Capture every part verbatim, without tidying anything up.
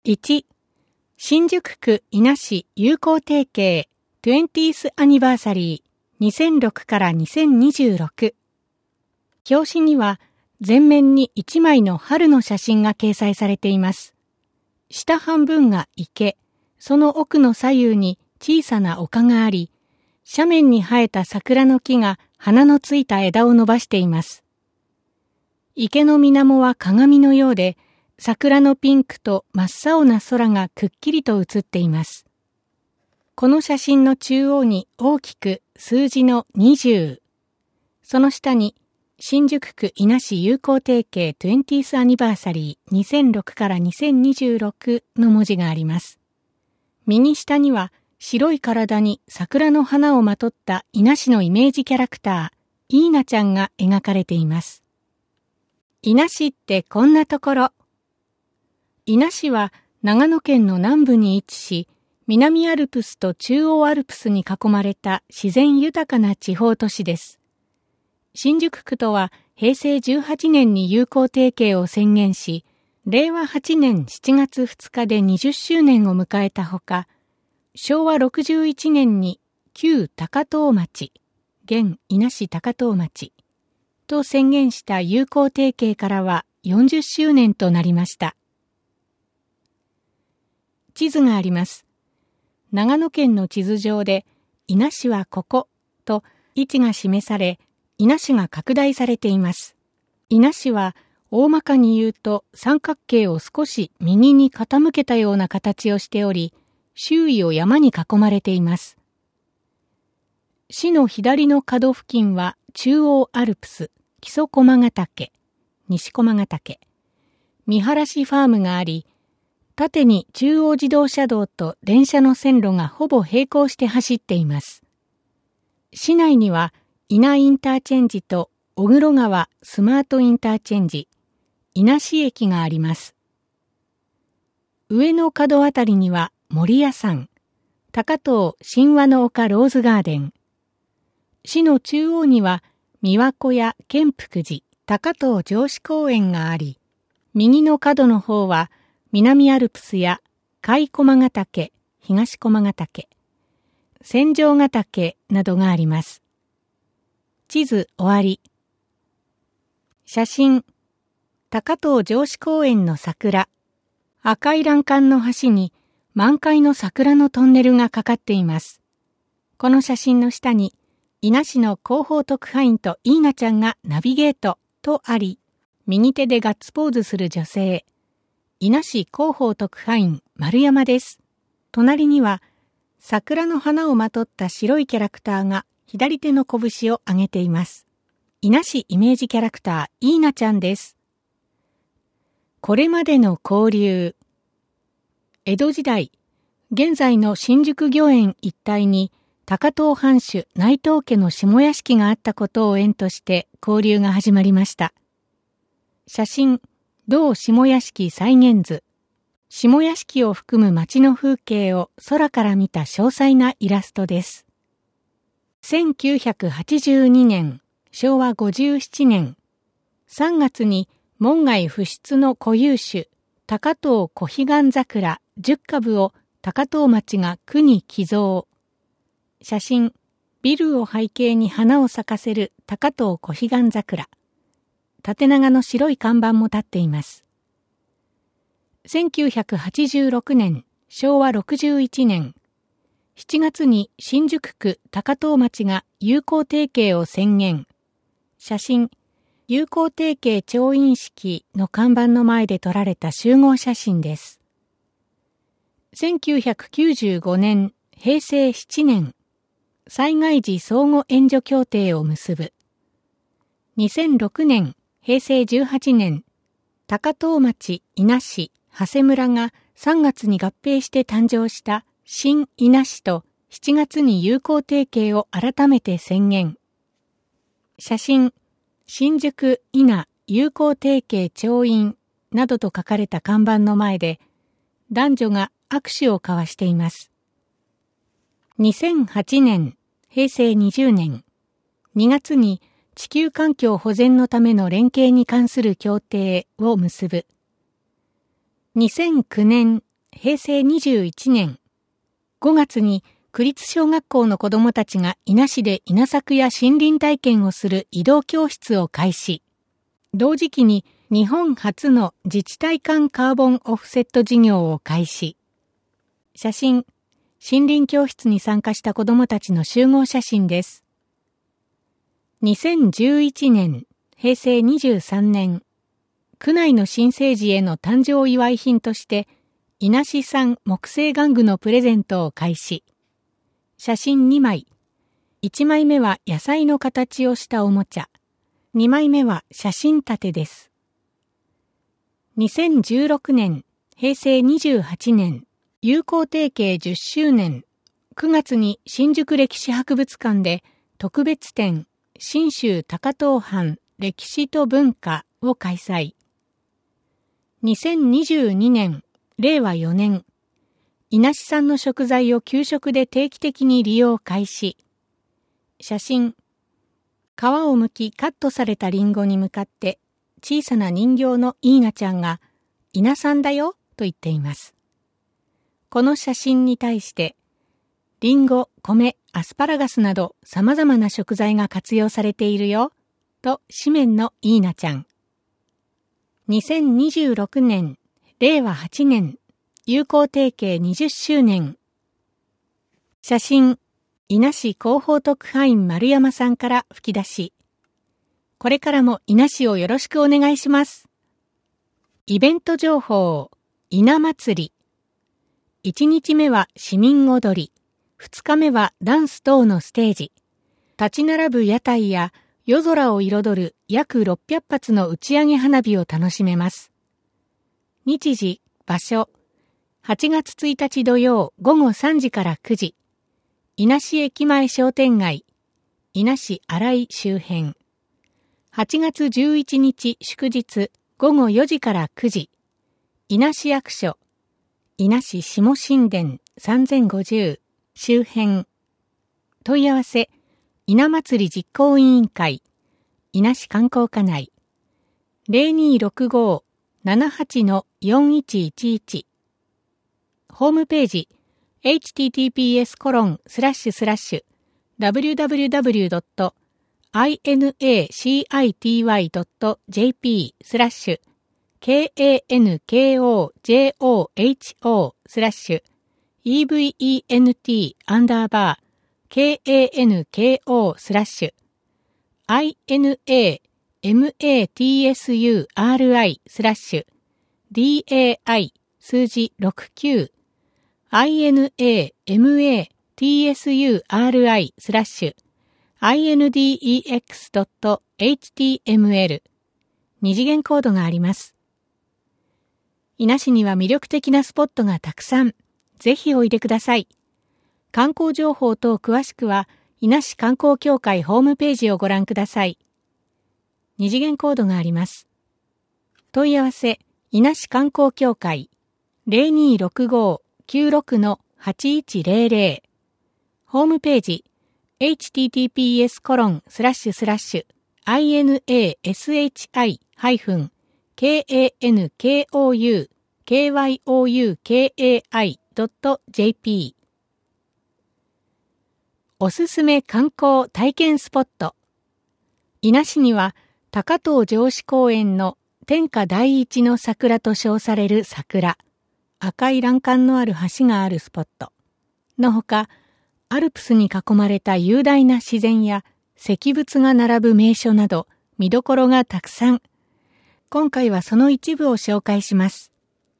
いち、新宿区伊那市友好提携 トゥエンティース アニバーサリーにせんろくからにせんにじゅうろく。表紙には前面にいちまいの春の写真が掲載されています。下半分が池、その奥の左右に小さな丘があり、斜面に生えた桜の木が花のついた枝を伸ばしています。池の水面は鏡のようで、桜のピンクと真っ青な空がくっきりと映っています。この写真の中央に大きく数字のにじゅう、その下に新宿区伊那市友好提携 トゥエンティース アニバーサリーにせんろくからにせんにじゅうろくの文字があります。右下には白い体に桜の花をまとった伊那市のイメージキャラクター、イーナちゃんが描かれています。伊那市ってこんなところ。伊那市は長野県の南部に位置し、南アルプスと中央アルプスに囲まれた自然豊かな地方都市です。新宿区とはへいせいじゅうはちねんに友好提携を宣言し、れいわはちねんしちがつふつかでにじゅっしゅうねんを迎えたほか、しょうわろくじゅういちねんに旧高遠町、現伊那市高遠町と宣言した友好提携からはよんじゅっしゅうねんとなりました。地図があります。長野県の地図上で、伊那市はここと位置が示され、伊那市が拡大されています。伊那市は大まかに言うと三角形を少し右に傾けたような形をしており、周囲を山に囲まれています。市の左の角付近は中央アルプス、木曽駒ヶ岳、西駒ヶ岳、見晴ファームがあり、縦に中央自動車道と電車の線路がほぼ並行して走っています。市内には伊那インターチェンジと小黒川スマートインターチェンジ、伊那市駅があります。上の角あたりには森屋山、高遠神話の丘ローズガーデン、市の中央には三輪湖や建福寺、高遠城址公園があり、右の角の方は南アルプスや甲斐駒ヶ岳、東駒ヶ岳、千丈ヶ岳などがあります。地図終わり。写真、高遠城址公園の桜、赤い欄干の端に満開の桜のトンネルがかかっています。この写真の下に、伊那市の広報特派員とイーナちゃんがナビゲートとあり、右手でガッツポーズする女性、伊那市広報特派員丸山です。隣には桜の花をまとった白いキャラクターが左手の拳を上げています。伊那市イメージキャラクターイーナちゃんです。これまでの交流。江戸時代、現在の新宿御苑一帯に高遠藩主内藤家の下屋敷があったことを縁として交流が始まりました。写真、同下屋敷再現図。下屋敷を含む町の風景を空から見た詳細なイラストです。せんきゅうひゃくはちじゅうにねん、しょうわごじゅうななねん、さんがつに門外不出の固有種、高遠小彼岸桜じゅっかぶを高遠町が区に寄贈。写真、ビルを背景に花を咲かせる高遠小彼岸桜。縦長の白い看板も立っています。せんきゅうひゃくはちじゅうろくねん、しょうわろくじゅういちねん、しちがつに新宿区高遠町が友好提携を宣言。写真、友好提携調印式の看板の前で撮られた集合写真です。せんきゅうひゃくきゅうじゅうごねん、へいせいしちねん、災害時相互援助協定を結ぶ。にせんろくねん、へいせいじゅうはちねん、高遠町伊那市長谷村がさんがつに合併して誕生した新伊那市としちがつに友好提携を改めて宣言。写真、新宿伊那友好提携調印などと書かれた看板の前で男女が握手を交わしています。にせんはちねん、へいせいにじゅうねん、にがつに地球環境保全のための連携に関する協定を結ぶ。にせんきゅうねんへいせいにじゅういちねん、ごがつに区立小学校の子どもたちが伊那市で稲作や森林体験をする移動教室を開始。同時期に日本初の自治体間カーボンオフセット事業を開始。写真、森林教室に参加した子どもたちの集合写真です。にせんじゅういちねん、へいせいにじゅうさんねん、区内の新生児への誕生祝い品として、伊那市産木製玩具のプレゼントを開始。写真にまい。いちまいめは野菜の形をしたおもちゃ。にまいめは写真立てです。にせんじゅうろくねん、へいせいにじゅうはちねん、友好提携じゅっしゅうねん、くがつに新宿歴史博物館で特別展、信州高遠藩歴史と文化を開催。にせんにじゅうにねん、れいわよねん、伊那市産の食材を給食で定期的に利用開始。写真、皮を剥きカットされたリンゴに向かって小さな人形のイーナちゃんが伊那産だよと言っています。この写真に対してリンゴ、米、アスパラガスなど様々な食材が活用されているよと紙面のイーナちゃん。にせんにじゅうろくねん、れいわはちねん、友好提携にじゅっしゅうねん。写真、伊那市広報特派員丸山さんから吹き出し。これからも伊那市をよろしくお願いします。イベント情報、伊那祭り。いちにちめは市民踊り、ふつかめはダンス等のステージ。立ち並ぶ屋台や夜空を彩る約ろっぴゃくぱつの打ち上げ花火を楽しめます。日時、場所、はちがつついたち土曜ごごさんじからくじ、伊那市駅前商店街、伊那市新井周辺。はちがつじゅういちにち祝日ごごよじからくじ、伊那市役所、伊那市下新田さんぜんごじゅう周辺。問い合わせ、伊那祭り実行委員会、伊那市観光課内、ゼロにーろくごーななはちのよんいちいちいち。ホームページ、エイチティーティーピーエスコロンスラッシュスラッシュダブリューダブリューダブリュードットイナシティドットジェーピースラッシュ ケーエーエヌケーオージェーオーエイチオー スラッシュ イーブイイーエヌティー アンダーバー ケーエーエヌケーオー スラッシュ アイエヌエーエムエーティーエスユーアールアイ スラッシュ ディーエーアイ 数字ろくきゅう アイエヌエーエムエーティーエスユーアールアイ スラッシュ アイエヌディーイーエックスドットエイチティーエムエル 二次元コードがあります。伊那市には魅力的なスポットがたくさん。ぜひおいでください。観光情報等詳しくは、伊那市観光協会ホームページをご覧ください。二次元コードがあります。問い合わせ、伊那市観光協会 ゼロにーろくごーきゅうろくのはちいちゼロゼロ。ホームページ、エイチティーティーピーエスコロンスラッシュスラッシュアイエヌエーエスエイチアイハイフンケーエーエヌケーオーユーケーワイオーユーケーエーアイドットジェーピー。おすすめ観光体験スポット。伊那市には高遠城址公園の天下第一の桜と称される桜、赤い欄干のある橋があるスポットのほか、アルプスに囲まれた雄大な自然や石仏が並ぶ名所など見どころがたくさん。今回はその一部を紹介します。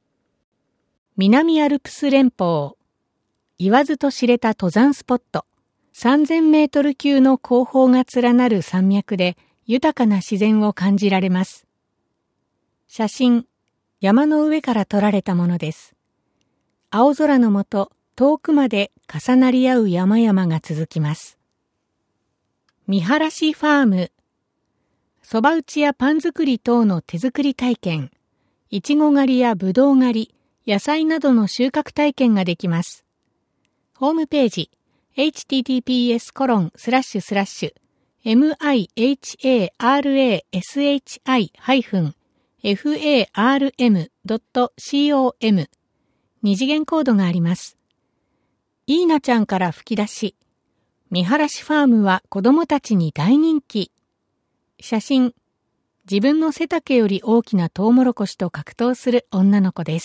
南アルプス連峰、言わずと知れた登山スポット、さんぜんメートル級の高峰が連なる山脈で豊かな自然を感じられます。写真、山の上から撮られたものです。青空の下、遠くまで重なり合う山々が続きます。見晴らしファーム、そば打ちやパン作り等の手作り体験、いちご狩りやぶどう狩り、野菜などの収穫体験ができます。ホームページ、エイチティーティーピーエスコロンスラッシュスラッシュエムアイエイチエーアールエーエスエイチアイハイフンエフエーアールエムドットコム二次元コードがあります。イーナちゃんから吹き出し、見晴らしファームは子供たちに大人気。写真、自分の背丈より大きなトウモロコシと格闘する女の子です。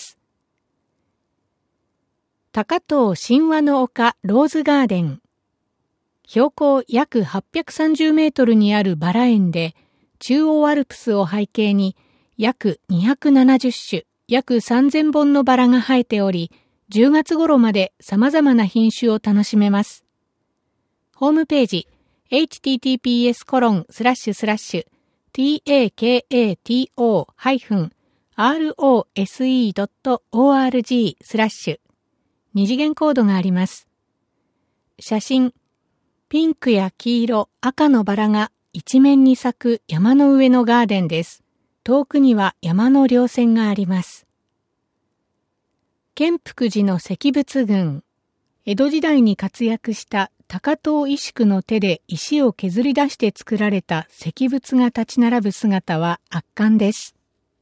高遠神話の丘ローズガーデン。標高約はっぴゃくさんじゅうメートルにあるバラ園で、中央アルプスを背景に約にひゃくななじゅっしゅ、約さんぜんぼんのバラが生えており、じゅうがつ頃まで様々な品種を楽しめます。ホームページ、エイチティーティーピーエスコロンスラッシュスラッシュ takato-rose.org スラッシュ二次元コードがあります。写真、ピンクや黄色、赤のバラが一面に咲く山の上のガーデンです。遠くには山の稜線があります。建福寺の石仏群。江戸時代に活躍した高遠石工の手で石を削り出して作られた石仏が立ち並ぶ姿は圧巻です。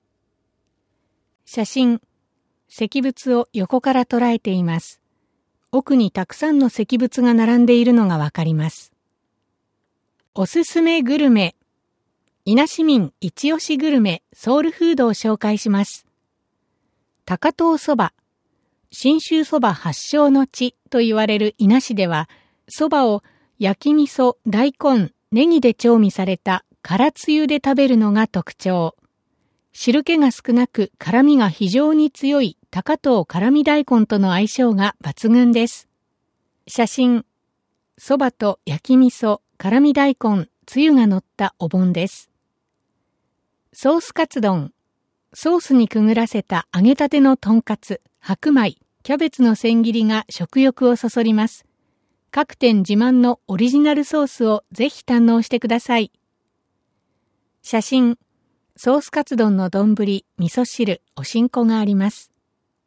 写真、石仏を横から捉えています。奥にたくさんの石仏が並んでいるのがわかります。おすすめグルメ。伊那市民一押しグルメ、ソウルフードを紹介します。高遠そば。信州そば発祥の地と言われる伊那市では、そばを焼き味噌、大根、ネギで調味された辛つゆで食べるのが特徴。汁気が少なく辛みが非常に強い高遠辛味大根との相性が抜群です。写真、そばと焼き味噌、辛味大根、つゆが乗ったお盆です。ソースカツ丼。ソースにくぐらせた揚げたてのとんかつ、白米、キャベツの千切りが食欲をそそります。各店自慢のオリジナルソースをぜひ堪能してください。写真、ソースカツ丼の丼、味噌汁、おしんこがあります。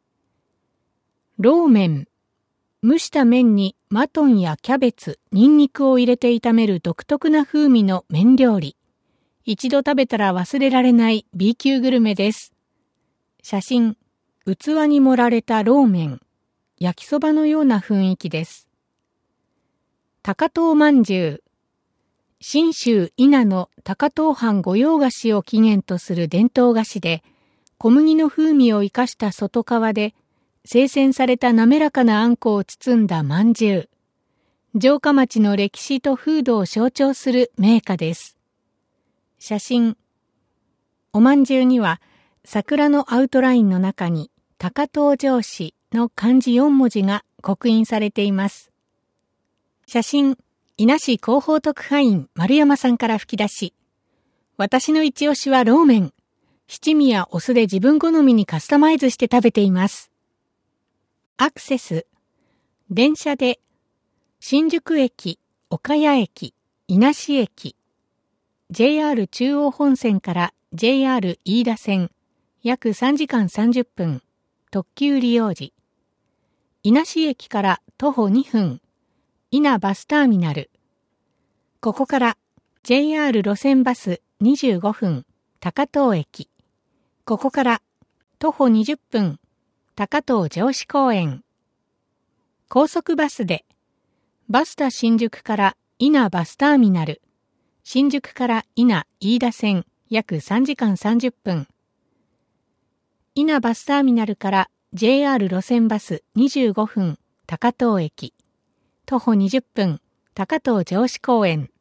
ローメン。蒸した麺にマトンやキャベツ、ニンニクを入れて炒める独特な風味の麺料理。一度食べたら忘れられない B 級グルメです。写真、器に盛られたローメン。焼きそばのような雰囲気です。高遠まんじゅう。信州伊那の高遠藩御用菓子を起源とする伝統菓子で、小麦の風味を生かした外側で、精選された滑らかなあんこを包んだまんじゅう。城下町の歴史と風土を象徴する銘菓です。写真。おまんじゅうには、桜のアウトラインの中に、高遠城址の漢字よんもじが刻印されています。写真、伊那市広報特派員丸山さんから吹き出し、私の一押しはローメン。七味やお酢で自分好みにカスタマイズして食べています。アクセス。電車で、新宿駅、岡谷駅、伊那市駅、ジェイアール 中央本線から ジェイアール 飯田線、約さんじかんさんじゅっぷん、特急利用時。伊那市駅から徒歩にふん、伊那バスターミナル。ここから ジェイアール 路線バスにじゅうごふん、高遠駅。ここから徒歩にじゅっぷん、高遠城址公園。高速バスで、バスタ新宿から伊那バスターミナル。新宿から伊那飯田線約さんじかんさんじゅっぷん。伊那バスターミナルから ジェイアール 路線バスにじゅうごふん、高遠駅。徒歩にじゅっぷん、高遠城址公園。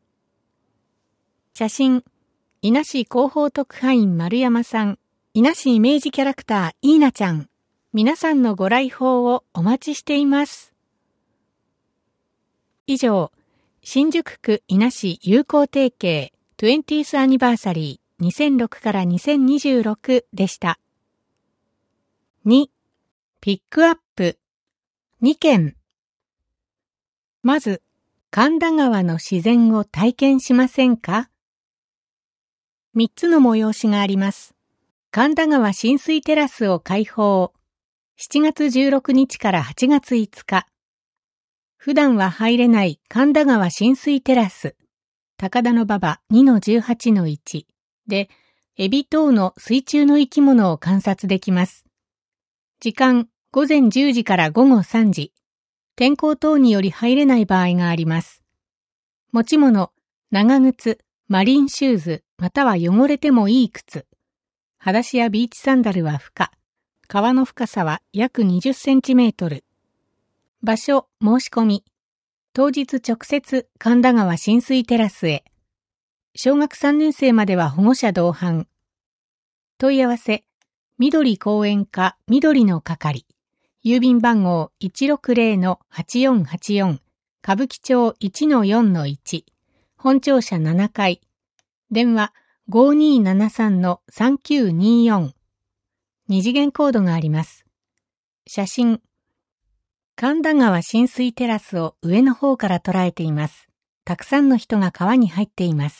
写真、伊那市広報特派員丸山さん、伊那市イメージキャラクターイーナちゃん。皆さんのご来訪をお待ちしています。以上、新宿区伊那市友好提携 にじゅう アニバーサリーにせんろくからにせんにじゅうろくでした。に、ピックアップにけん。まず、神田川の自然を体験しませんか？みっつの催しがあります。神田川親水テラスを開放。しちがつじゅうろくにちからはちがついつか。普段は入れない神田川親水テラス。高田馬場 にのじゅうはちのいち で、エビ等の水中の生き物を観察できます。時間午前じゅうじから午後さんじ、天候等により入れない場合があります。持ち物、長靴、マリンシューズ、または汚れてもいい靴。裸足やビーチサンダルは不可。川の深さは約にじゅっセンチメートル。場所、申し込み。当日直接神田川親水テラスへ。小学さんねん生までは保護者同伴。問い合わせ、緑公園課緑の係。郵便番号 いちろくぜろのはちよんはちよん、歌舞伎町 いちのよんのいち、本庁舎ななかい。電話 ごにーななさんのさんきゅうにーよん。二次元コードがあります。写真。神田川親水テラスを上の方から捉えています。たくさんの人が川に入っています。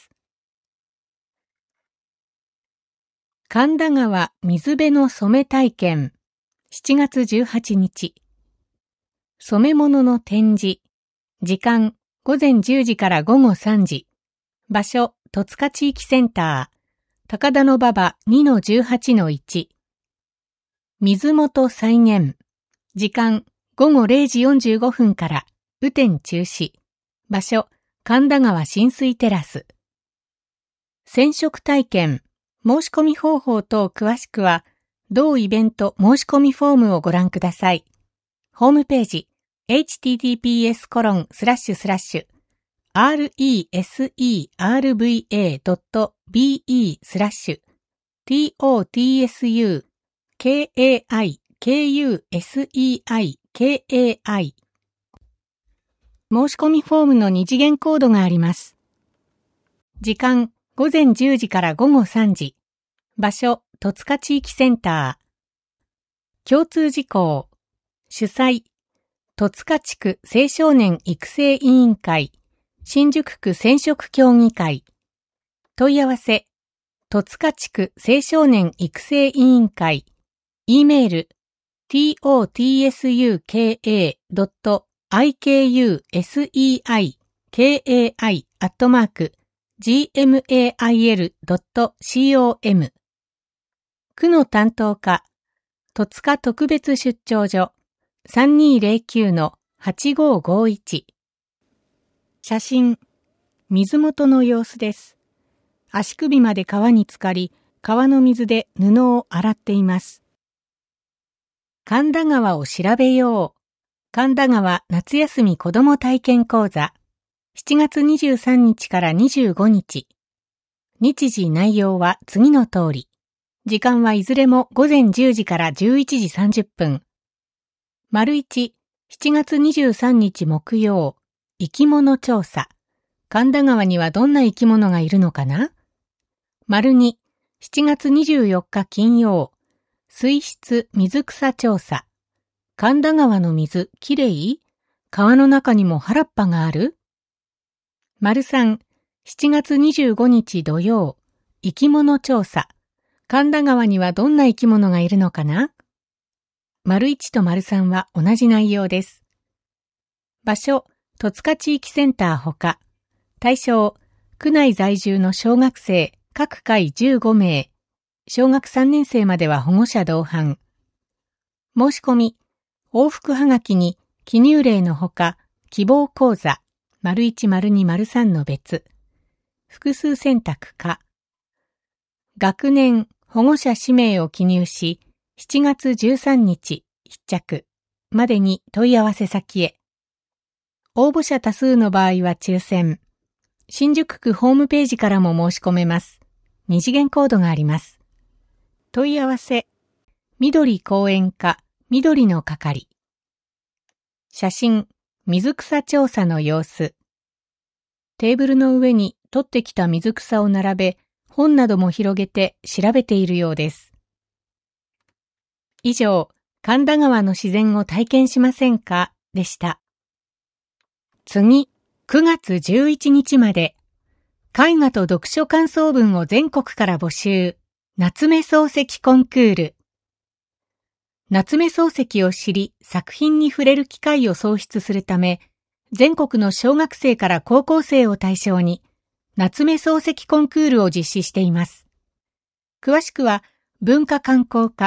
神田川水辺の染め体験。しちがつじゅうはちにち。染め物の展示。時間、午前じゅうじから午後さんじ。場所、戸塚地域センター。高田馬場 にのじゅうはちのいち。水元再現。時間、午後れいじよんじゅうごふんから、雨天中止。場所、神田川親水テラス。染色体験。申し込み方法等詳しくは、同イベント申し込みフォームをご覧ください。ホームページ、エイチティーティーピーエスコロンスラッシュスラッシュアールイーエスイーアールブイエードットビーイースラッシュティーオーティーエスユーケーエーアイケーユーエスイーアイケーエーアイ 申し込みフォームの二次元コードがあります。時間、午前じゅうじから午後さんじ。場所、戸塚地域センター。共通事項。主催、戸塚地区青少年育成委員会、新宿区染色協議会。問い合わせ、戸塚地区青少年育成委員会。E メール、トツカドットアイケーユーエスイーアイケーエーアイ アットマーク ジーエムエーアイエルドットコム。区の担当課、戸塚特別出張所 さんにーぜろきゅうのはちごーごーいち。写真、水元の様子です。足首まで川に浸かり、川の水で布を洗っています。神田川を調べよう。神田川夏休み子ども体験講座。しちがつにじゅうさんにちからにじゅうごにち。日時内容は次の通り。時間はいずれも午前じゅうじからじゅういちじさんじゅっぷん。丸いち、しちがつにじゅうさんにち木曜。生き物調査。神田川にはどんな生き物がいるのかな？丸に、しちがつにじゅうよっか金曜。水質水草調査。神田川の水きれい？川の中にも原っぱがある？丸さん、しちがつにじゅうごにち土曜。生き物調査。神田川にはどんな生き物がいるのかな？丸いちと丸さんは同じ内容です。場所、戸塚地域センターほか。対象、区内在住の小学生、各回じゅうごめい。小学さんねん生までは保護者同伴。申し込み、往復はがきに記入例のほか、希望講座、丸いち、丸に、丸さんの別。複数選択か。学年、保護者氏名を記入し、しちがつじゅうさんにち、必着、までに問い合わせ先へ。応募者多数の場合は抽選。新宿区ホームページからも申し込めます。二次元コードがあります。問い合わせ。緑公園課、緑の係。写真、水草調査の様子。テーブルの上に取ってきた水草を並べ、本なども広げて調べているようです。以上、神田川の自然を体験しませんかでした。次、くがつじゅういちにちまで、絵画と読書感想文を全国から募集、夏目漱石コンクール。夏目漱石を知り、作品に触れる機会を創出するため、全国の小学生から高校生を対象に、夏目漱石コンクールを実施しています。詳しくは、文化観光課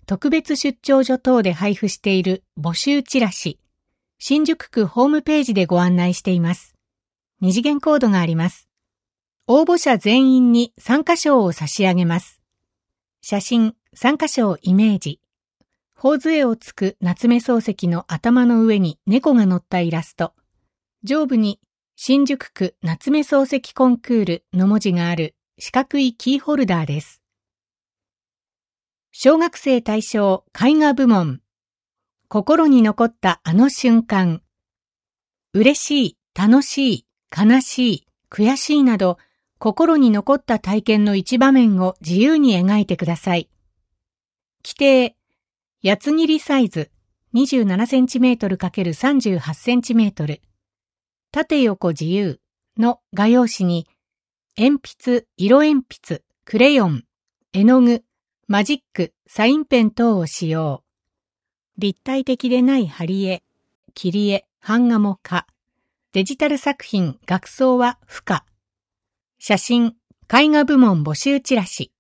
特別出張所等で配布している募集チラシ、新宿区ホームページでご案内しています。二次元コードがあります。応募者全員に参加賞を差し上げます。写真、参加賞イメージ。頬杖をつく夏目漱石の頭の上に猫が乗ったイラスト。上部に新宿区夏目漱石コンクールの文字がある四角いキーホルダーです。小学生対象絵画部門。心に残ったあの瞬間。嬉しい、楽しい、悲しい、悔しいなど、心に残った体験の一場面を自由に描いてください。規定、八つ切りサイズ にじゅうななセンチメートル×さんじゅうはちセンチメートル。縦横自由の画用紙に、鉛筆、色鉛筆、クレヨン、絵の具、マジック、サインペン等を使用。立体的でない貼り絵、切り絵、版画も可。デジタル作品、額装は不可。写真、絵画部門募集チラシ。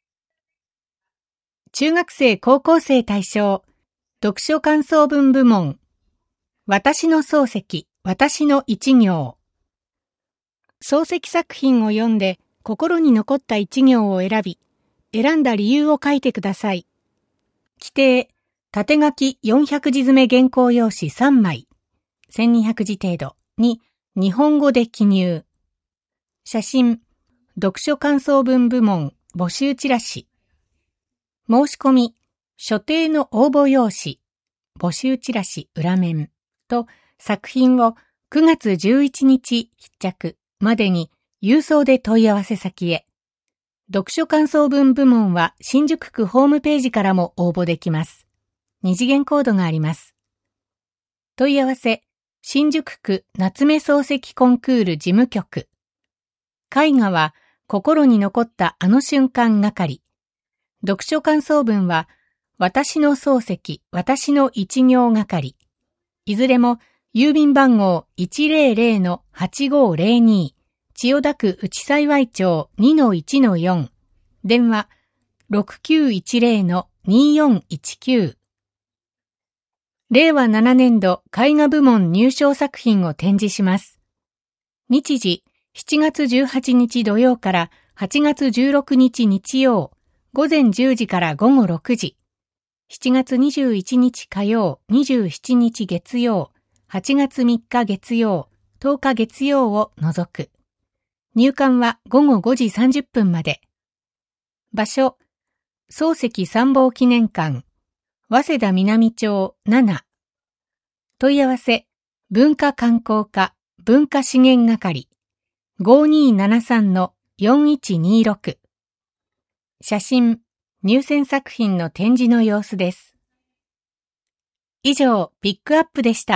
中学生高校生対象、読書感想文部門。私の漱石、私の一行。漱石作品を読んで心に残った一行を選び、選んだ理由を書いてください。規定、縦書きよんひゃくじ詰め原稿用紙さんまい、せんにひゃくじ程度に日本語で記入。写真、読書感想文部門募集チラシ。申し込み、所定の応募用紙、募集チラシ裏面と作品をくがつじゅういちにち必着までに郵送で問い合わせ先へ。読書感想文部門は新宿区ホームページからも応募できます。二次元コードがあります。問い合わせ、新宿区夏目漱石コンクール事務局。絵画は心に残ったあの瞬間係。読書感想文は私の漱石、私の一行係。いずれも郵便番号 いちぜろぜろのはちごぜろに 千代田区内幸町 にのいちのよん。電話 ろくきゅういちぜろのによんいちきゅう。れいわななねんど絵画部門入賞作品を展示します。日時、しちがつじゅうはちにち土曜からはちがつじゅうろくにち日曜、午前じゅうじから午後ろくじ。しちがつにじゅういちにち火曜、にじゅうしちにち月曜、はちがつみっか月曜、とおか月曜を除く。入館はごごごじさんじゅっぷんまで。場所、漱石参謀記念館、早稲田南町なな。問い合わせ、文化観光課、文化資源係、ごにーななさんのよんいちにーろく。写真、入選作品の展示の様子です。以上、ピックアップでした。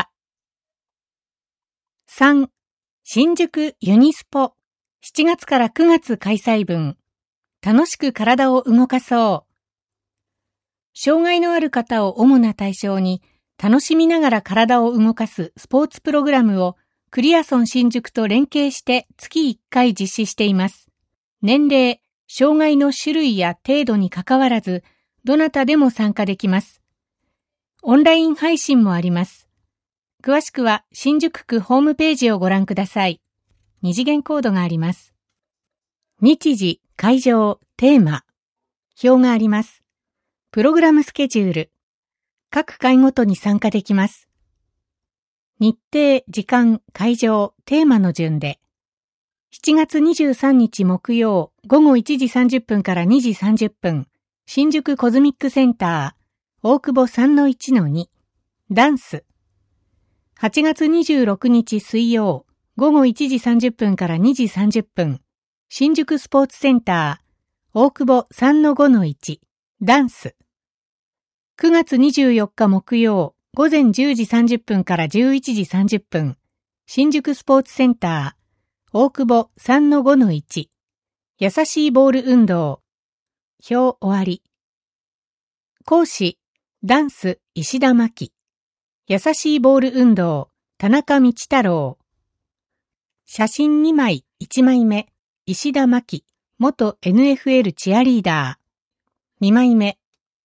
さん. 新宿ユニスポ、しちがつからくがつ開催分。楽しく体を動かそう。障害のある方を主な対象に、楽しみながら体を動かすスポーツプログラムをクリアソン新宿と連携して月いっかい実施しています。年齢、障害の種類や程度にかかわらず、どなたでも参加できます。オンライン配信もあります。詳しくは新宿区ホームページをご覧ください。二次元コードがあります。日時、会場、テーマ、表があります。プログラムスケジュール、各回ごとに参加できます。日程、時間、会場、テーマの順で、しちがつにじゅうさんにち木曜、ごごいちじさんじゅっぷんからにじさんじゅっぷん、新宿コズミックセンター、大久保 さんのいちのに、ダンス。はちがつにじゅうろくにち水曜、ごごいちじさんじゅっぷんからにじさんじゅっぷん、新宿スポーツセンター、大久保 さんのごのいち、ダンス。くがつにじゅうよっか木曜、ごぜんじゅうじさんじゅっぷんからじゅういちじさんじゅっぷん、新宿スポーツセンター、大久保 さんのごのいち、優しいボール運動。表終わり。講師、ダンス、石田真希。優しいボール運動、田中道太郎。写真にまい、いちまいめ、石田真希、元 エヌエフエル チアリーダー。にまいめ、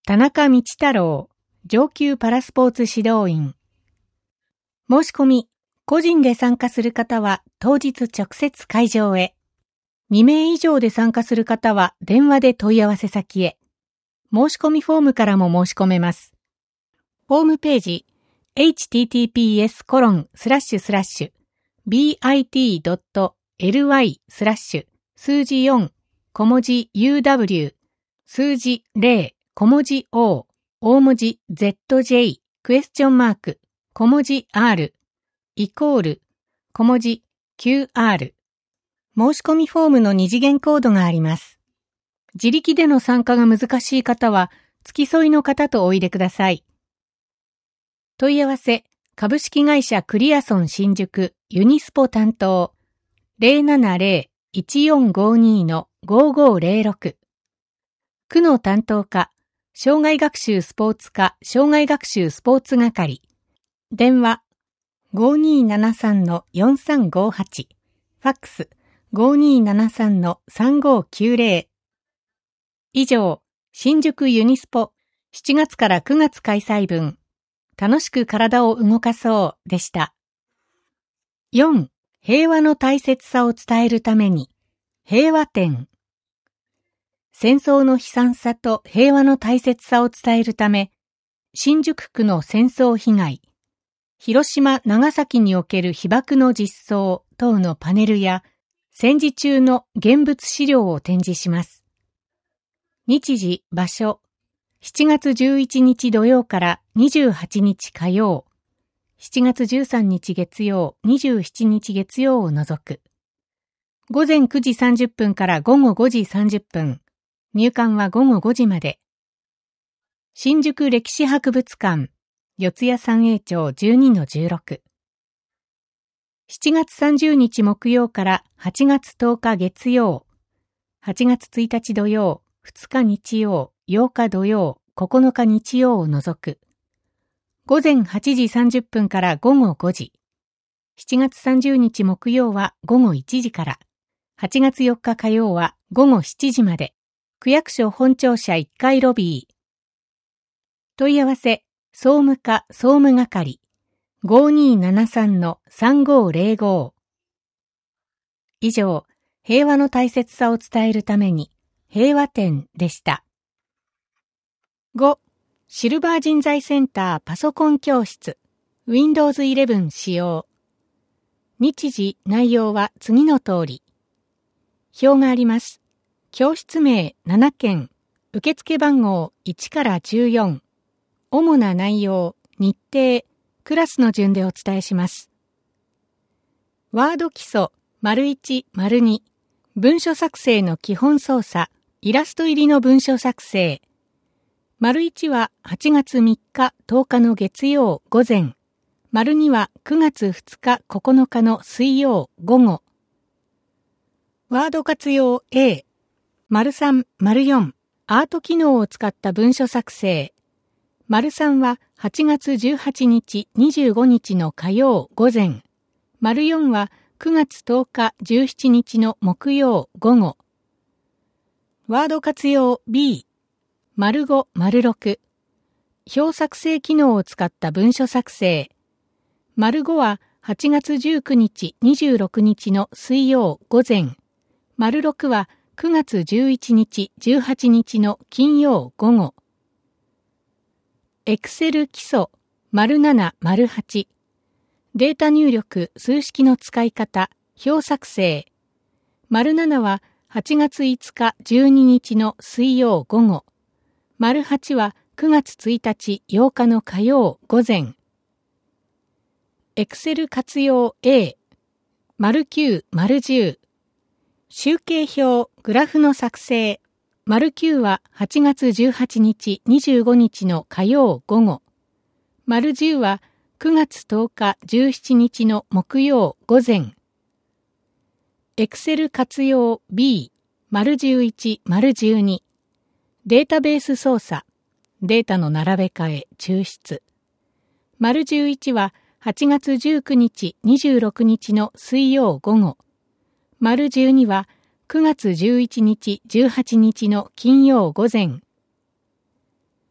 田中道太郎、上級パラスポーツ指導員。申し込み、個人で参加する方は当日直接会場へ。にめい以上で参加する方は電話で問い合わせ先へ。申し込みフォームからも申し込めます。ホームページ、エイチティーティーピーエスコロンスラッシュスラッシュビーアイティードットエルワイスラッシュ数字よん小文字 ユーダブリュー 数字ゼロ小文字 O 大文字 ゼットジェイ クエスチョンマーク小文字 R イコール小文字 キューアール 申し込みフォームの二次元コードがあります。自力での参加が難しい方は付き添いの方とおいでください。問い合わせ株式会社クリアソン新宿ユニスポ担当 ゼロななゼロ いちよんごに のごごゼロろく 区の担当課障害学習スポーツ課障害学習スポーツ係電話 ごにーななさんのよんさんごはち ファックス ごにーななさんのさんごきゅうゼロ以上、新宿ユニスポしちがつからくがつ開催分楽しく体を動かそうでした。よん. 平和の大切さを伝えるために平和展。戦争の悲惨さと平和の大切さを伝えるため、新宿区の戦争被害、広島・長崎における被爆の実相等のパネルや戦時中の現物資料を展示します。日時、場所、しちがつじゅういちにち土曜からにじゅうはちにち火曜、しちがつじゅうさんにち月曜、にじゅうしちにち月曜を除く。ごぜんくじさんじゅっぷんからごごごじさんじゅっぷん、入館はごごごじまで。新宿歴史博物館、四谷三栄町 じゅうにのじゅうろく。しちがつさんじゅうにち木曜からはちがつとおか月曜、はちがつついたち土曜、ふつか日曜、ようか土曜、ここのか日曜を除く。ごぜんはちじさんじゅっぷんからごごごじ。しちがつさんじゅうにち木曜はごごいちじから。はちがつよっか火曜はごごしちじまで。区役所本庁舎いっかいロビー。問い合わせ、総務課総務係 ごにーななさんのさんごゼロご。以上、平和の大切さを伝えるために平和展でした。ご. シルバー人材センターパソコン教室 ウィンドウズイレブン 使用。日時、内容は次の通り。表があります。教室名ななけん、受付番号いちからじゅうよん、主な内容、日程、クラスの順でお伝えします。ワード基礎、丸いち、丸に、文書作成の基本操作、イラスト入りの文書作成。丸いちははちがつみっか、とおかの月曜午前、丸にはくがつふつか、ここのかの水曜午後。ワード活用 A。丸さん、丸よん、アート機能を使った文書作成。丸さんははちがつじゅうはちにち、にじゅうごにちの火曜午前。丸よんはくがつとおか、じゅうしちにちの木曜午後。ワード活用 B。丸ご、丸ろく。表作成機能を使った文書作成。丸ごははちがつじゅうくにち、にじゅうろくにちの水曜午前。丸ろくはくがつじゅういちにち、じゅうはちにちの金曜午後。エクセル基礎、丸なな、丸はち。データ入力、数式の使い方、表作成。丸ななははちがついつか、じゅうににちの水曜午後。丸はちはくがつついたち、ようかの火曜午前。エクセル活用 A。丸きゅう、丸じゅう。集計表、グラフの作成。丸きゅうははちがつじゅうはちにち、にじゅうごにちの火曜午後。丸じゅうはくがつとおか、じゅうしちにちの木曜午前。エクセル活用 B。丸じゅういち、丸じゅうに。データベース操作。データの並べ替え、抽出。丸じゅういちははちがつじゅうくにち、にじゅうろくにちの水曜午後。丸じゅうにはくがつじゅういちにち、じゅうはちにちの金曜午前。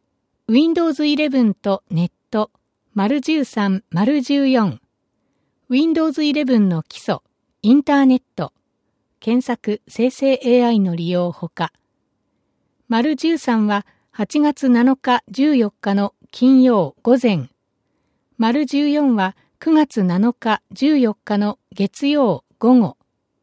Windows イレブンとネット、丸じゅうさん、丸じゅうよん、Windows イレブンの基礎、インターネット、検索生成 エーアイ の利用ほか、丸じゅうさんははちがつなのかじゅうよっかの金曜午前、丸じゅうよんはくがつなのかじゅうよっかの月曜午後。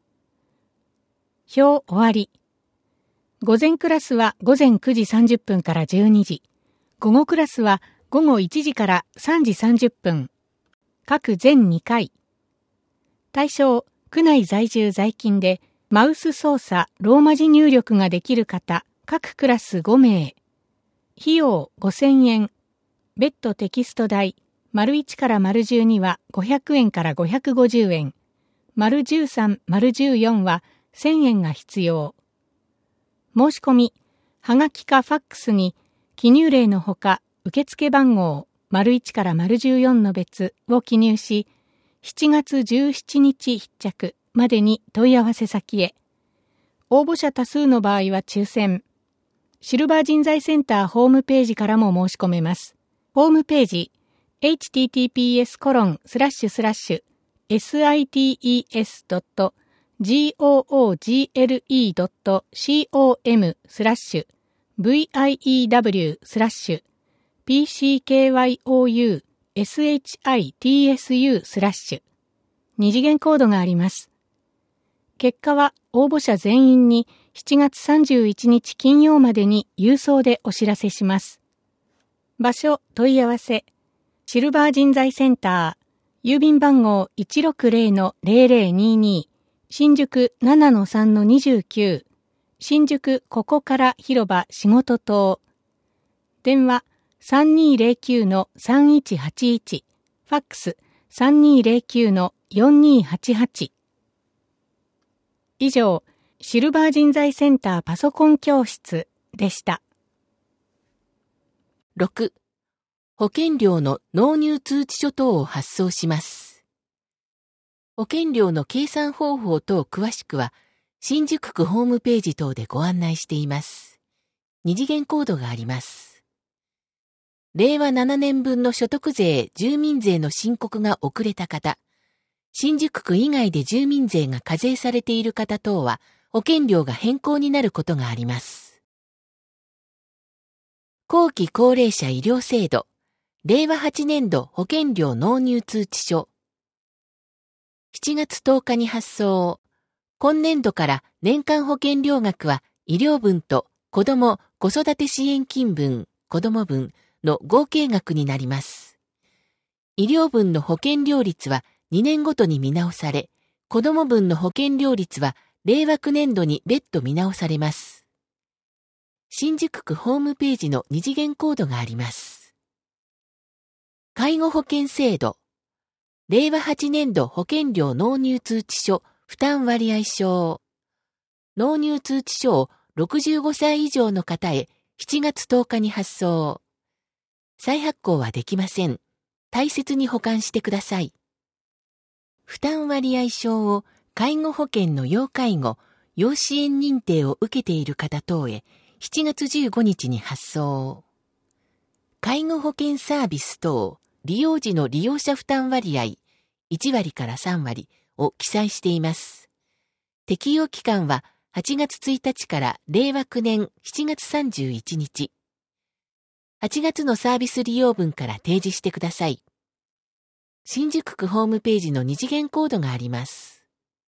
表終わり。午前クラスは午前くじさんじゅっぷんからじゅうにじ。午後クラスは午後いちじからさんじさんじゅっぷん。各全にかい。対象、区内在住在勤でマウス操作ローマ字入力ができる方、各クラスごめい。費用ごせんえん。別途テキスト代、丸いちから丸じゅうにはごひゃくえんからごひゃくごじゅうえん。丸じゅうさん、丸じゅうよんはせんえんが必要。申し込み、はがきかファックスに記入例のほか受付番号丸いちから丸じゅうよんの別を記入し、しちがつじゅうしちにち必着までに問い合わせ先へ。応募者多数の場合は抽選。シルバー人材センターホームページからも申し込めます。ホームページ、エイチティーティーピーエスコロンスラッシュスラッシュエスアイティーイーエスドットジーオーオージーエルイードットコムスラッシュブイアイイーダブリュースラッシュピーシーケーワイオーユーエスエイチアイティーエスユースラッシュ二次元コードがあります。結果は応募者全員にしちがつさんじゅういちにち金曜までに郵送でお知らせします。場所問い合わせシルバー人材センター郵便番号 いちろくゼロのゼロゼロにに 新宿 ななのさんのにじゅうきゅう新宿ここから広場仕事棟電話 さんにーゼロきゅうのさんいちはちいち ファックス さんにーゼロきゅうのよんにーはちはち。以上、シルバー人材センターパソコン教室でした。 ろく. 保険料の納入通知書等を発送します。保険料の計算方法等詳しくは、新宿区ホームページ等でご案内しています。二次元コードがあります。れいわななねんぶんの所得税・住民税の申告が遅れた方、新宿区以外で住民税が課税されている方等は、保険料が変更になることがあります。後期高齢者医療制度、れいわはちねんど保険料納入通知書。しちがつとおかに発送。今年度から年間保険料額は医療分と子ども・子育て支援金分、子ども分の合計額になります。医療分の保険料率はにねんごとに見直され、子ども分の保険料率はれいわきねんどに別途見直されます。新宿区ホームページの二次元コードがあります。介護保険制度。れいわはちねんど保険料納入通知書負担割合証。納入通知書をろくじゅうごさい以上の方へしちがつとおかに発送。再発行はできません。大切に保管してください。負担割合証を介護保険の要介護、要支援認定を受けている方等へしちがつじゅうごにちに発送。介護保険サービス等、利用時の利用者負担割合いちわりからさんわりを記載しています。適用期間ははちがつついたちかられいわきゅうねんしちがつさんじゅういちにち。はちがつのサービス利用分から提示してください。新宿区ホームページの二次元コードがあります。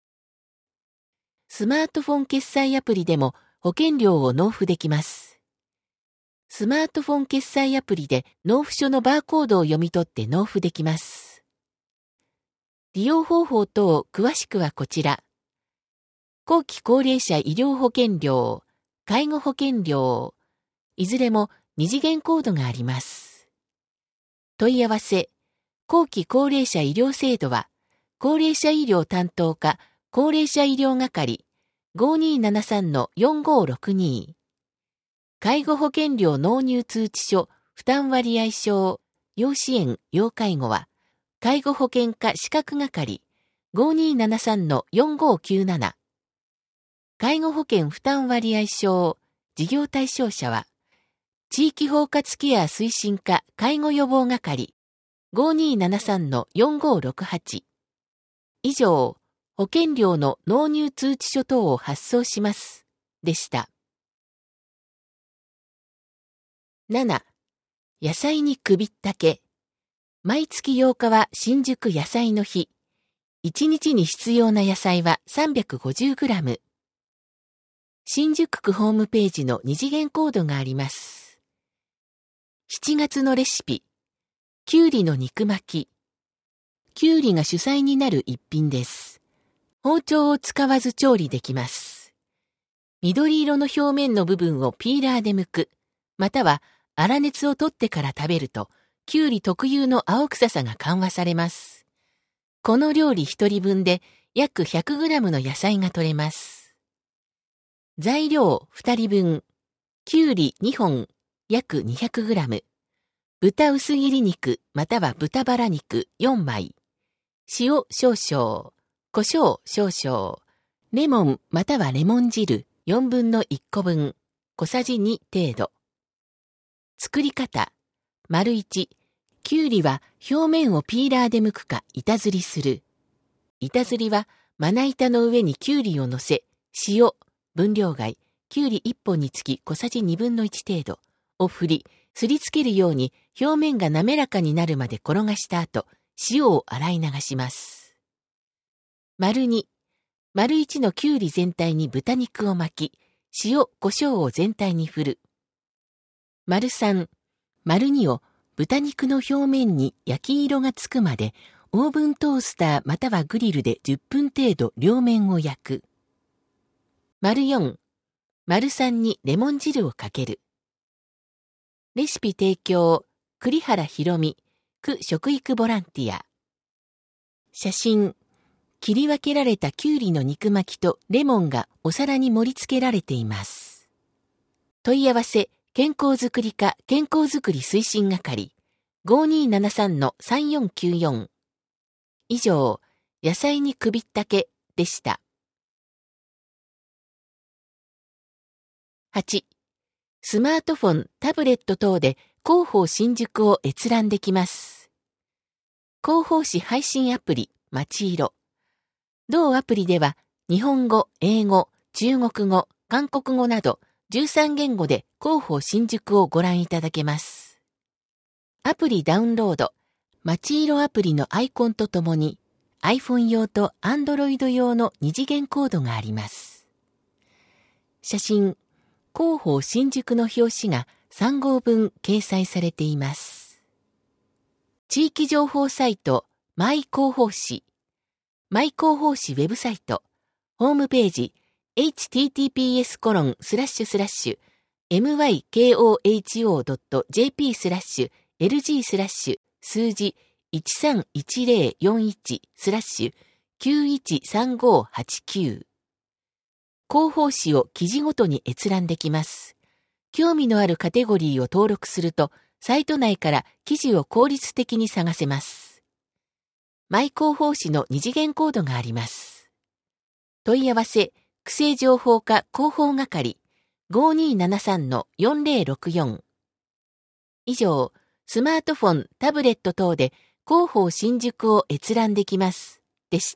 スマートフォン決済アプリでも保険料を納付できます。スマートフォン決済アプリで納付書のバーコードを読み取って納付できます。利用方法等詳しくはこちら。後期高齢者医療保険料、介護保険料、いずれも二次元コードがあります。問い合わせ、後期高齢者医療制度は、高齢者医療担当課、高齢者医療係、ごにーななさんのよんごーろくに。介護保険料納入通知書、負担割合証、要支援・要介護は、介護保険課資格係、ごにーななさんのよんごーきゅうなな。介護保険負担割合証、事業対象者は、 地域包括ケア推進課介護予防係 ごにーななさんのよんごーろくはち 以上、保険料の納入通知書等を発送します。でした。なな. 野菜に首ったけ。毎月ようかは新宿野菜の日。いちにちに必要な野菜は さんびゃくごじゅうグラム。新宿区ホームページの二次元コードがあります。しちがつのレシピ。きゅうりの肉巻き。きゅうりが主菜になる一品です。包丁を使わず調理できます。緑色の表面の部分をピーラーで剥く、または粗熱を取ってから食べると、きゅうり特有の青臭さが緩和されます。この料理一人分で約 ひゃくグラム の野菜が取れます。材料ふたりぶん、きゅうりにほん、約 にひゃくグラム、豚薄切り肉または豚バラ肉よんまい、塩少々、胡椒少々、レモンまたはレモン汁よんぶんのいっこぶん、小さじに程度。作り方。丸いち、きゅうりは表面をピーラーで剥くか板ずりする。板ずりはまな板の上にきゅうりを乗せ、塩、分量外、きゅうりいっぽんにつき小さじにぶんのいち程度を振り、すりつけるように表面が滑らかになるまで転がした後、塩を洗い流します。丸に、丸いちのきゅうり全体に豚肉を巻き、塩、胡椒を全体に振る。丸さん、丸にを豚肉の表面に焼き色がつくまでオーブントースターまたはグリルでじゅっぷん程度両面を焼く。丸よん、丸さんにレモン汁をかける。レシピ提供、栗原ひろみ、区食育ボランティア。写真、切り分けられたきゅうりの肉巻きとレモンがお皿に盛り付けられています。問い合わせ、健康づくり課健康づくり推進係 ごにーななさんのさんよんきゅうよん。以上、野菜に首ったけでした。はち. スマートフォン、タブレット等で広報新宿を閲覧できます。広報誌配信アプリ、まちいろ。同アプリでは、日本語、英語、中国語、韓国語など、じゅうさんげんごで広報新宿をご覧いただけます。アプリダウンロード、まちいろアプリのアイコンとともに iPhone 用と Android 用の二次元コードがあります。写真、広報新宿の表紙がさんごうぶん掲載されています。地域情報サイト、マイ広報誌、マイ広報誌ウェブサイト、ホームページ、エイチティーティーピーエスコロンスラッシュスラッシュエムワイケーオーエイチオードットジェーピースラッシュエルジースラッシュ数字いちさんいちゼロよんいちスラッシュきゅういちさんごはちきゅう。広報誌を記事ごとに閲覧できます。興味のあるカテゴリーを登録すると、サイト内から記事を効率的に探せます。マイ広報誌の二次元コードがあります。問い合わせ、区政情報課広報係 ごにーななさんのよんぜろろくよん。以上、スマートフォン、タブレット等で広報新宿を閲覧できます。でした。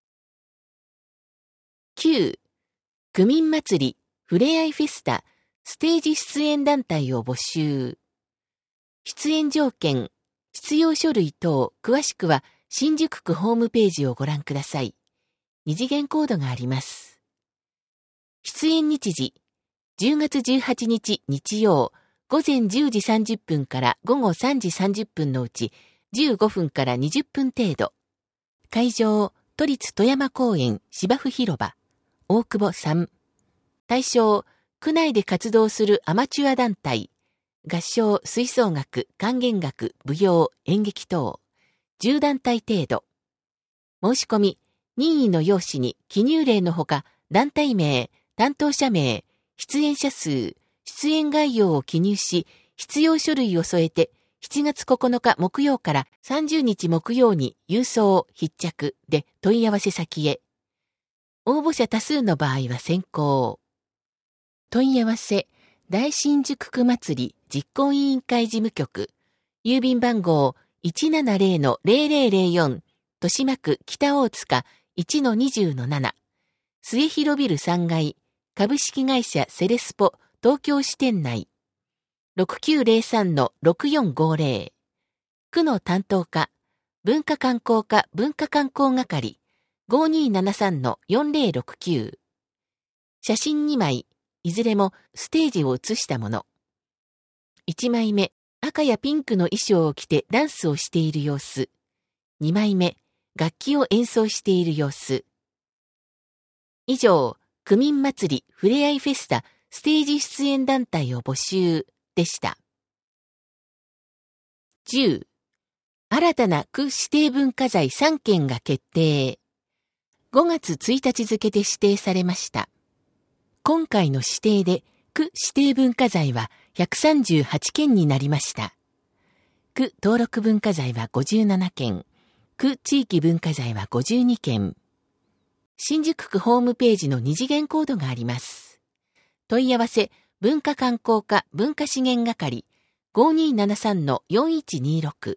きゅう. 区民祭り、ふれあいフェスタ、ステージ出演団体を募集。出演条件、必要書類等、詳しくは新宿区ホームページをご覧ください。二次元コードがあります。出演日時、じゅうがつじゅうはちにち日曜、午前じゅうじさんじゅっぷんから午後さんじさんじゅっぷんのうちじゅうごふんからにじゅっぷん程度。会場、都立富山公園芝生広場、大久保さん。対象、区内で活動するアマチュア団体、合唱、吹奏楽、管弦楽、舞踊、演劇等、じゅうだんたい程度。申し込み、任意の用紙に記入例のほか、団体名、担当者名、出演者数、出演概要を記入し、必要書類を添えて、しちがつここのか木曜からさんじゅうにち木曜に郵送、必着で問い合わせ先へ。応募者多数の場合は先行。問い合わせ大新宿区祭り実行委員会事務局、郵便番号 いちななゼロのゼロゼロゼロよん、豊島区北大塚 いちのにじゅうのなな、末広ビルさんがい、株式会社セレスポ東京支店内、ろくきゅうゼロさんのろくよんごゼロ、区の担当課、文化観光課文化観光係、ごにーななさんのよんゼロろくきゅう、写真にまい、いずれもステージを写したもの。いちまいめ、赤やピンクの衣装を着てダンスをしている様子。にまいめ、楽器を演奏している様子。以上、区民祭りふれあいフェスタステージ出演団体を募集でした。じゅう. 新たな区指定文化財さんけんが決定。ごがつついたち付で指定されました。今回の指定で区指定文化財はひゃくさんじゅうはちけんになりました。区登録文化財はごじゅうななけん、区地域文化財はごじゅうにけん。新宿区ホームページの二次元コードがあります。問い合わせ、文化観光課文化資源係 ごにーななさんのよんいちにーろく。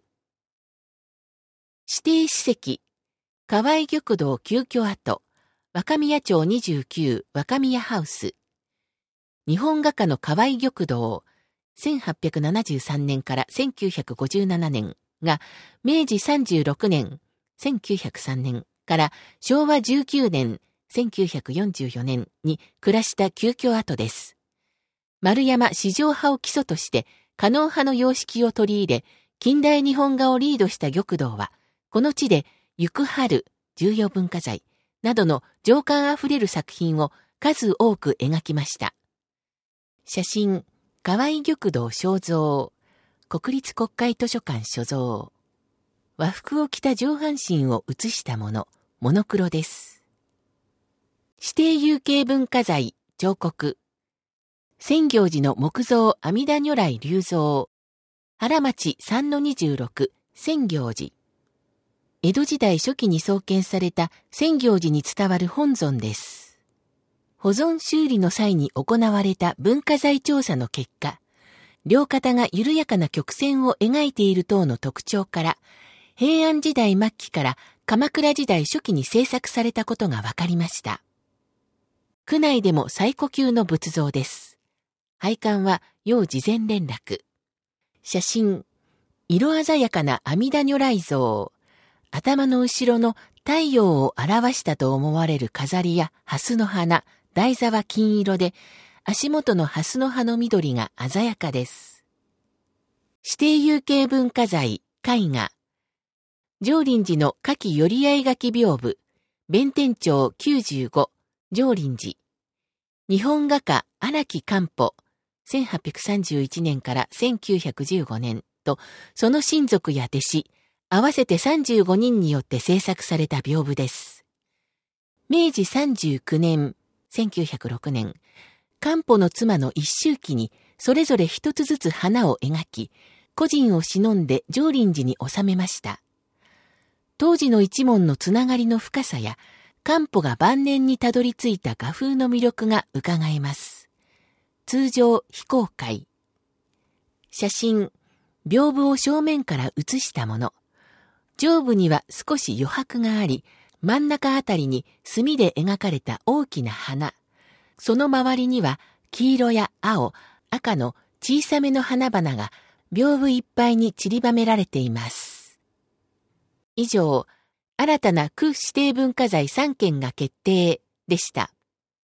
指定史跡、河合玉堂旧居跡、若宮町にじゅうきゅう若宮ハウス。日本画家の河合玉堂、せんはっぴゃくななじゅうさんねんからせんきゅうひゃくごじゅうななねんが、明治さんじゅうろくねん、せんきゅうひゃくさんねんからしょうわじゅうきゅうねん、せんきゅうひゃくよんじゅうよねんに暮らした旧居跡です。丸山四条派を基礎として、狩野派の様式を取り入れ、近代日本画をリードした玉堂は、この地で、行く春、重要文化財、などの情感あふれる作品を数多く描きました。写真、河合玉堂肖像、国立国会図書館所蔵。和服を着た上半身を写したもの、モノクロです。指定有形文化財、彫刻。千行寺の木造阿弥陀如来立像。原町さんのにじゅうろく、千行寺。江戸時代初期に創建された千行寺に伝わる本尊です。保存修理の際に行われた文化財調査の結果、両肩が緩やかな曲線を描いている等の特徴から、平安時代末期から鎌倉時代初期に制作されたことが分かりました。区内でも最古級の仏像です。拝観は要事前連絡。写真、色鮮やかな阿弥陀如来像。頭の後ろの太陽を表したと思われる飾りや蓮の花、台座は金色で、足元の蓮の葉の緑が鮮やかです。指定有形文化財、絵画。上林寺の夏季寄合書屏風、弁天町きゅうじゅうご、上林寺。日本画家荒木官保、せんはっぴゃくさんじゅういちねんからせんきゅうひゃくじゅうごねんと、その親族や弟子、合わせてさんじゅうごにんによって制作された屏風です。明治さんじゅうきゅうねん、せんきゅうひゃくろくねん、官保の妻の一周忌にそれぞれ一つずつ花を描き、個人を忍んで上林寺に収めました。当時の一門のつながりの深さや、官保が晩年にたどり着いた画風の魅力が伺えます。通常非公開。写真、屏風を正面から写したもの。上部には少し余白があり、真ん中あたりに墨で描かれた大きな花。その周りには黄色や青、赤の小さめの花々が屏風いっぱいに散りばめられています。以上、新たな区指定文化財さんけんが決定でした。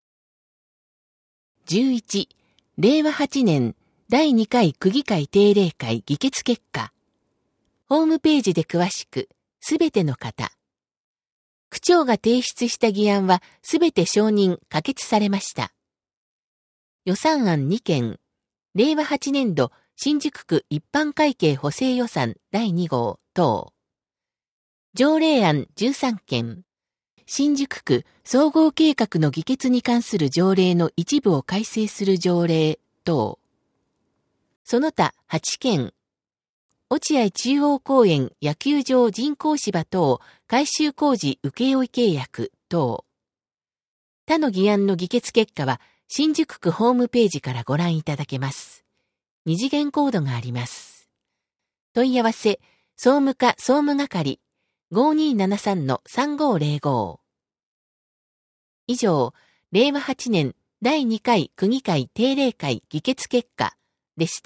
じゅういち、れいわはちねんだいにかい区議会定例会議決結果。ホームページで詳しく、すべての方。区長が提出した議案はすべて承認、可決されました。予算案にけん、れいわはちねんど新宿区一般会計補正予算だいにごう等。条例案じゅうさんけん、新宿区総合計画の議決に関する条例の一部を改正する条例等。その他はちけん、落合中央公園野球場人工芝等改修工事請負契約等。他の議案の議決結果は新宿区ホームページからご覧いただけます。二次元コードがあります。問い合わせ、総務課総務係 ごにーななさんのさんごーぜろご。以上、れいわはちねんだいにかい区議会定例会議決結果でした。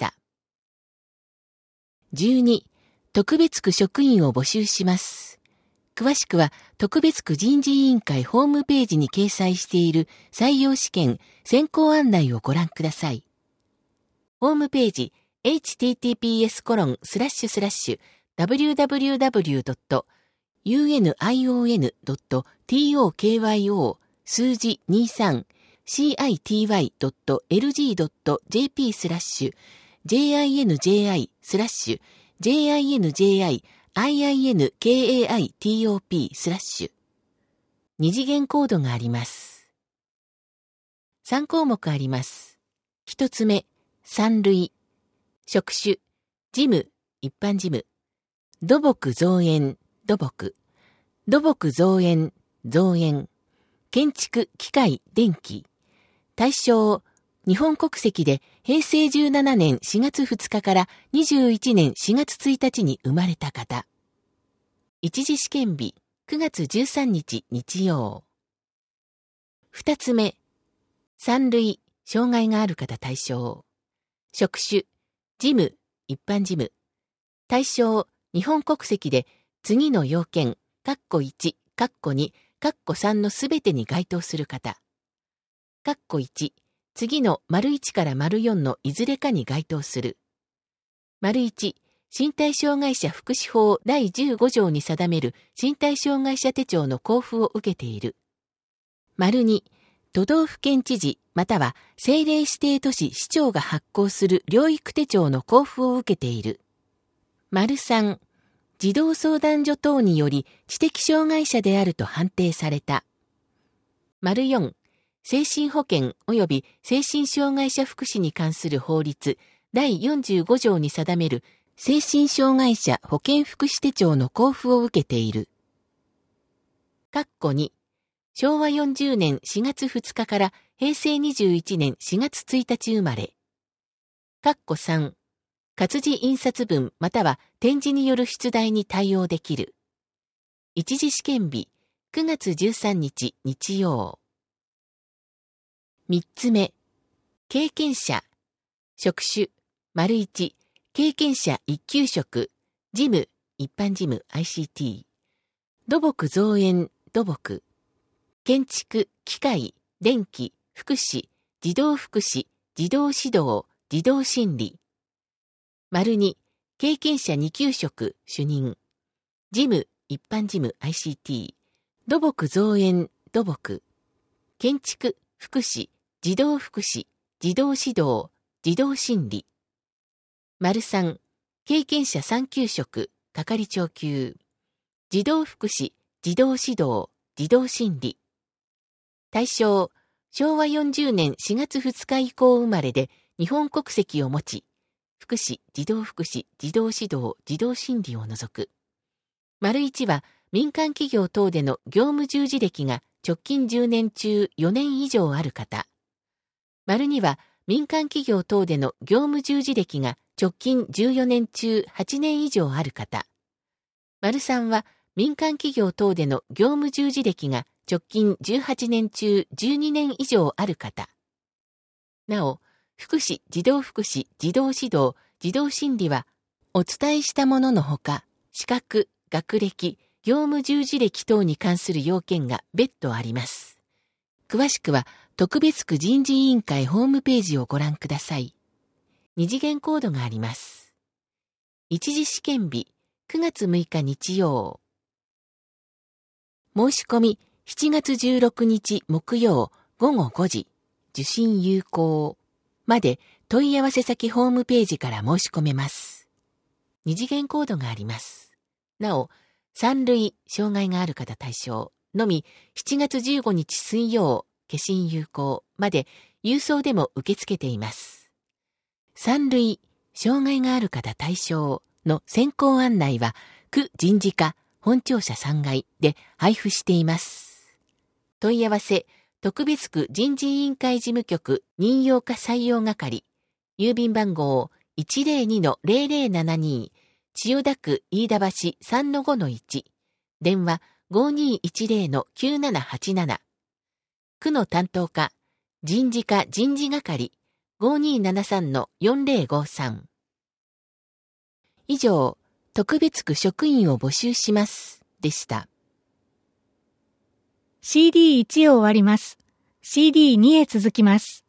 じゅうに、特別区職員を募集します。詳しくは特別区人事委員会ホームページに掲載している採用試験選考案内をご覧ください。ホームページ エイチティーティーピーエスコロンスラッシュスラッシュダブリューダブリューダブリュードットユーエヌアイオーエヌドットトーキョー数字にじゅうさん シーアイティーワイドットエルジードットジェーピー スラッシュ ジェイアイエヌジェイアイ スラッシュ ジェイアイエヌジェイアイ アイアイエヌケーエーアイティーオーピー スラッシュ。二次元コードがあります。さん項目あります。一つ目、三類。職種、事務、一般事務。土木造園、土木。土木造園、造園。建築、機械、電気。対象、日本国籍でへいせいじゅうななねんしがつふつかからにじゅういちねんしがつついたちに生まれた方。一次試験日、くがつじゅうさんにち日曜。二つ目、三類、障害がある方対象。職種、事務、一般事務。対象、日本国籍で次の要件、括弧いち、括弧に、括弧さんのすべてに該当する方。括弧いち、次の丸いちから丸よんのいずれかに該当する。丸いち、身体障害者福祉法だいじゅうごじょうに定める身体障害者手帳の交付を受けている。丸に、都道府県知事または政令指定都市市長が発行する療育手帳の交付を受けている。丸さん、児童相談所等により知的障害者であると判定された。丸よん、精神保健及び精神障害者福祉に関する法律だいよんじゅうごじょうに定める精神障害者保健福祉手帳の交付を受けている。括弧に、しょうわよんじゅうねんしがつふつかからへいせいにじゅういちねんしがつついたち生まれ。括弧さん、活字印刷文または展示による出題に対応できる。一次試験日、くがつじゅうさんにち日曜。三つ目、経験者、職種、丸一、経験者一級職、事務、一般事務 アイシーティー、土木造園、土木、建築、機械、電気、福祉、児童福祉、児童指導、児童心理。丸二、経験者二級職、主任、事務、一般事務 アイシーティー、土木造園、土木、建築、福祉、児童福祉、児童指導、児童心理。丸三、経験者三級職、係長級、児童福祉、児童指導、児童心理。対象、しょうわよんじゅうねんしがつふつか以降生まれで日本国籍を持ち、福祉、児童福祉、児童指導、児童心理を除く。丸一は民間企業等での業務従事歴が直近じゅうねん中よねん以上ある方。丸二は民間企業等での業務従事歴が直近じゅうよねん中はちねん以上ある方。丸三は民間企業等での業務従事歴が直近じゅうはちねん中じゅうにねん以上ある方。なお、福祉、児童福祉、児童指導、児童心理は、お伝えしたもののほか、資格、学歴、業務従事歴等に関する要件が別途あります。詳しくは、特別区人事委員会ホームページをご覧ください。二次元コードがあります。一次試験日、くがつむいか日曜。申し込み、しちがつじゅうろくにち木曜ごごごじ、受信有効まで問い合わせ先ホームページから申し込めます。二次元コードがあります。なお、三類障害がある方対象のみしちがつじゅうごにち水曜消印有効まで郵送でも受け付けています。三類障害がある方対象の選考案内は区人事課本庁舎さんがいで配布しています。問い合わせ特別区人事委員会事務局任用課採用係、郵便番号 いちまるにのゼロゼロななに、千代田区飯田橋 さんのごのいち、電話 ごにいちゼロのきゅうななはちなな、区の担当課、人事課人事係 ごにななさんのよんゼロごさん。以上、特別区職員を募集します、でした。 シーディーワン を終わります。シーディーツー へ続きます。